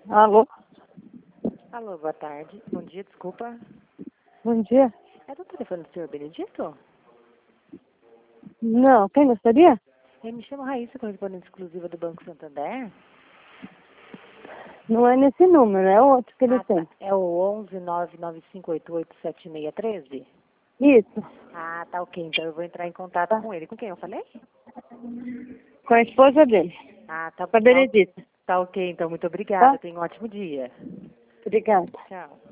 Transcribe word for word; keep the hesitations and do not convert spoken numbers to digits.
Alô? Alô, boa tarde. Bom dia, desculpa. Bom dia. É do telefone do senhor Benedito? Não, quem gostaria? Eu me chamo Raíssa, correspondente exclusiva do Banco Santander. Não é nesse número, é outro que ele Ah, tá. tem. É o onze nove nove cinco oito oito sete seis um três? Isso. Ah, tá ok. Então eu vou entrar em contato Tá. com ele. Com quem eu falei? Com a esposa dele. Ah, tá, Com a tá, Benedita. tá ok. Então, muito obrigada. Tá? Tenha um ótimo dia. Obrigada. Tchau.